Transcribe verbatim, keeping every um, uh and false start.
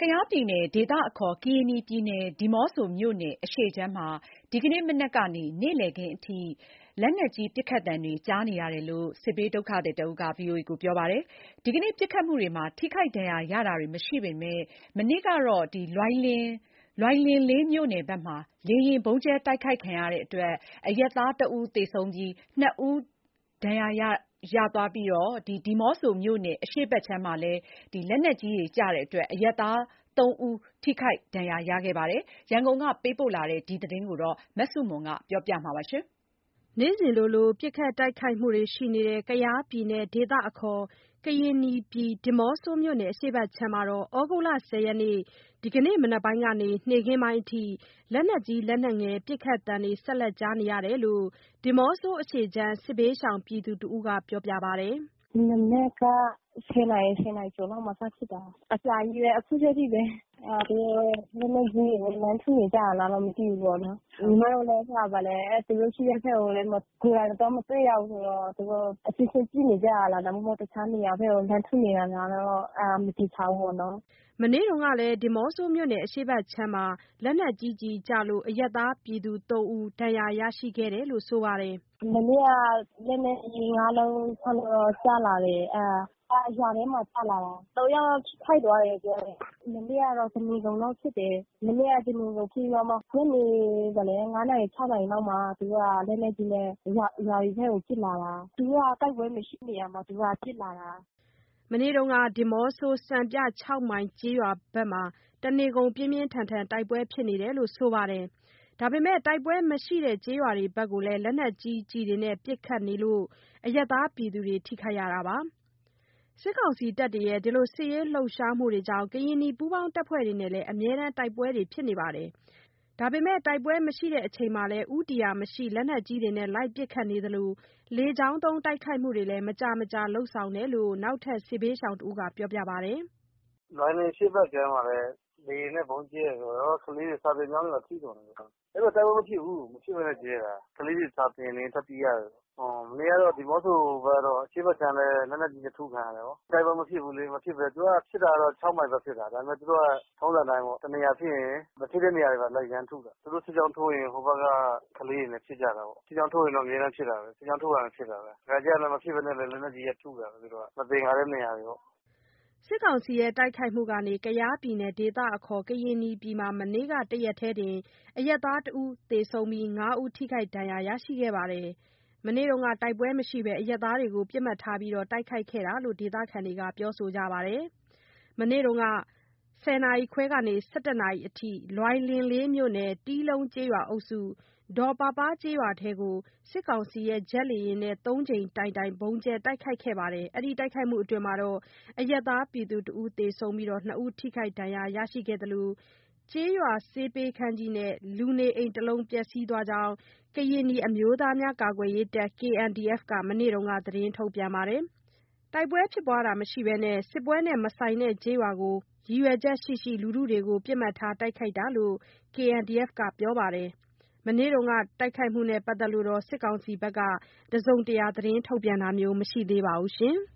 ယားပြည်နယ်ဒေသအခေါ် ကရင်နီပြည်နယ် ဒီးမော့ဆိုမြို့နယ်အရှေ့ခြမ်းမှာ ဒီကနေ့မနက်ကနေ နေ့လည်ခင်းအထိ လက်နက်ကြီးပစ်ခတ်သံတွေ ကြားနေရတယ်လို့ စစ်ဘေးဒုက္ခသည်တဦးက ဗွီအိုအေကိုပြောပါတယ်။ ဒီကနေ့ပစ်ခတ်မှုတွေမှာ ထိခိုက်ဒဏ်ရာရတာတွေမရှိပေမယ့် မနေ့ကတော့ လွိုင်လင်လေးမြို့နယ်ဘက်မှာ လေယာဉ်ဗုံးကြဲတိုက်ခိုက်ခံရတဲ့အတွက် အရပ်သားတဦးသေဆုံးပြီး နှစ်ဦးဒဏ်ရာရသွားပြီး ဒီးမော့ဆိုမြို့နယ်အရှေ့ဘက်ခြမ်းမှာလည်း လက်နက်ကြီးကျတဲ့အတွက် အရပ်သားသုံးဦးထိခိုက်ဒဏ်ရာရခဲ့ပါတယ်။ ရန်ကုန်ကပေးပို့တဲ့ဒီသတင်းကို မဆုမွန်က ပြောပြပါမယ်။ နေ့စဉ်လိုလို ပစ်ခတ်တိုက်ခိုက်မှုတွေရှိနေတဲ့ ကယားပြည်နယ်ဒေသအခေါ် ကရင်နီပြည် ဒီးမော့ဆိုမြို့နယ်အရှေ့ခြမ်းမှာ သြဂုတ်လ ၁၀ ရက် ဒီကနေ့မနက်ပိုင်းကနေ နေ့ခင်းပိုင်းအထိ လက်နက်ကြီးလက်နက်ငယ်ပစ်ခတ်သံတွေ ဆက်လက်ကြားနေရတယ်လို့ ဒီးမော့ဆိုအရှေ့ခြမ်း စစ်ဘေးရှောင်ပြည်သူတဦးကပြောပါတယ်။ "မနက်က ၁၀ နာရီ ၁၀ နာရီကျော်လောက်မှာစဖြစ်တာ။ အကြာကြီးပဲ အခုထက်ထိပဲ။ သူတို့လက်နက်ကြီးတွေနဲ့ လှမ်းထုနေကြတာလားတော့ မသိဘူးပေါ့နော်။ ညီမတို့လည်း သူတို့ရှိတဲ့ဘက်ကိုလည်း ကိုယ်တိုင်သွားမတွေ့ရဘူးဆိုတော့ သူတို့အချင်းချင်းပစ်နေကြတာလား၊ ဒါမှမဟုတ် တခြားနေရာဘက်ကို လှမ်းထုနေတာလားတော့ အဲဒါမသေချာဘူးပေါ့နော်။ " မနေ့ကလည်း ဒီးမော့ဆိုမြို့နယ်အရှေ့ခြမ်းမှာ လက်နက်ကြီးကျည်ကျလို့ အရပ်သားပြည်သူ သုံးဦး ဒဏ်ရာရရှိခဲ့တယ်လို့ဆိုပါတယ်။ "မနေ့က လက်နက်ကြီး ငါးလုံး ခြောက်လုံးတော့ ကျလာတယ်။ ရွာထဲမှာကျလာတာ။ သုံးယောက်ထိခိုက်သွားတယ်ပြောတယ်။ မနေ့ကတော့ တနေကုန်လုံးဖြစ်တယ်။ မနေ့က တနေကုန်ဖြစ်ပြီးတော့မှ ညနေ ငါးနာရီ ခြောက်နာရီလောက်မှာ သူတို့ကလက်နက်ကြီးနဲ့ ရွာတွေဘက်ကိုပစ်လာတာ။ သူတို့ကတိုက်ပွဲမရှိတဲ့နေရာမှာ သူတို့ကပစ်လာတာ။ " မနေ့က ဒီးမော့ဆို စံပြ ခြောက်မိုင်ကျေးရွာဘက်မှာ တနေကုန်ပြင်းပြင်းထန်ထန်တိုက်ပွဲဖြစ်နေတယ်လို့ဆိုပါတယ်။ ဒါပေမယ့် တိုက်ပွဲမရှိတဲ့ကျေးရွာတွေဘက်ကိုလည်း လက်နက်ကြီးကျည်တွေနဲ့ ပစ်ခတ်နေလို့ အရပ်သားပြည်သူတွေထိခိုက်ရတာပါ။ စစ်ကောင်စီတပ်တွေရဲ့ စစ်ရေးလှုပ်ရှားမှုတွေကြောင့် ကရင်နီပူးပေါင်းတပ်ဖွဲ့တွေနဲ့လည်း အမြဲတမ်းတိုက်ပွဲတွေဖြစ်နေပါတယ်။ ဒါပေမယ့် တိုက်ပွဲမရှိချိန်မှာလည်း ဦးတည်ရာမရှိ လက်နက်ကြီးတွေနဲ့ လိုက်ပစ်ခတ်နေသလို လေကြောင်းသုံးတိုက်ခိုက်မှုတွေလည်း မကြာမကြာလုပ်ဆောင်တယ်လို့ နောက်ထပ်စစ်ဘေးရှောင်တဦးကပြောပါတယ်။ "လွိုင်လင်အရှေ့ဘက်ခြမ်းမှာလည်း လေယာဉ်နဲ့ဗုံးကြဲတယ်ဆိုတော့ ကလေးတွေ စာသင်ကျောင်းတွေပါ ထိကုန်တယ်။ အဲဒီဘက်တိုက်ပွဲမဖြစ်ဘူး။ မဖြစ်ဘဲနဲ့ကြဲတာ။ ကလေးတွေစာသင်နေရင်း ထွက်ပြေးရတယ်။ မနေ့ကတော့ ဒီးမော့ဆိုဘက် အရှေ့ဘက်ခြမ်းလည်း လက်နက်ကြီးနဲ့ထုခံရတယ်။ တိုက်ပွဲမဖြစ်ဘူးလေ။ သူကဖြစ်တာကတော့ ခြောက်မိုင်ဘက်ဖြစ်တာ။ ဒါပေမယ့် သူတို့ကထုံးစံအတိုင်းပေါ့။ တနေရာဖြစ်ရင် မဖြစ်တဲ့နေရာတွေပါ လိုက်ရမ်းထုတာ။ သူတို့စစ်ကြောင်းထိုးရင် ဟိုဘက်ကကလေးတွေနဲ့ဖြစ်ကြတာပေါ့။ စစ်ကြောင်းထိုးရင်တော့ အမြဲတမ်းဖြစ်တာပဲ။ စစ်ကြောင်းထိုးတာနဲ့ဖြစ်တာပဲ။ တခါတလေကျရင်လည်း မဖြစ်ဘဲနဲ့လည်း လက်နက်ကြီးနဲ့ထုတာပဲ။ မသင်္ကာတဲ့နေရာတွေပေါ့။ " စစ်ကောင်စီရဲ့တိုက်ခိုက်မှုကြောင့် ကယားပြည်နယ်ဒေသအခေါ် ကရင်နီပြည်မှာ မနေ့ကတရက်တည်းတင် အရပ်သားတဦးသေဆုံးပြီး ငါးဦးထိခိုက်ဒဏ်ရာရရှိခဲ့ပါတယ်။ မနေ့က တိုက်ပွဲမရှိဘဲ အရပ်သားတွေကို ပစ်မှတ်ထားတိုက်ခိုက်ခဲ့တာလို့ ဒေသခံတွေကပြောဆိုကြပါတယ်။ မနေ့က ၁၀ နာရီခွဲကနေ ၁၁ နာရီအထိ လွိုင်လင်လေးမြို့နယ် တီးလုံးကျေးရွာအုပ်စု ဒေါ်ပါးပါးကျေးရွာထဲကို စစ်ကောင်စီရဲ့ဂျက်လေယာဉ်နဲ့ သုံးကြိမ်တိုင်တိုင် ဗုံးကြဲတိုက်ခိုက်ခဲ့လို့ အရပ်သားပြည်သူတဦးသေဆုံးပြီး နှစ်ဦးထိခိုက်ဒဏ်ရာရရှိခဲ့သလို ကျေးရွာဆေးပေးခန်းကြီးနဲ့ လူနေအိမ်တလုံးပျက်စီးသွားကြောင်း ကရင်နီအမျိုးသားများကာကွယ်ရေးတပ် ကေအန်ဒီအက်ဖ် က မနေ့က သတင်းထုတ်ပြန်ပါတယ်။ တိုက်ပွဲဖြစ်ပွားတာမရှိဘဲ စစ်ပွဲမဆိုင်တဲ့ကျေးရွာကို ရည်ရွယ်ချက်ရှိရှိ ပစ်မှတ်ထားတိုက်ခိုက်တာလို့ ကေအန်ဒီအက်ဖ် ကပြောပါတယ်။ မနေ့ကတိုက်ခိုက်မှုနဲ့ပတ်သက်လို့ စစ်ကောင်စီဘက်က တစုံတရာထုတ်ပြန်တာမျိုးမရှိသေးပါဘူး။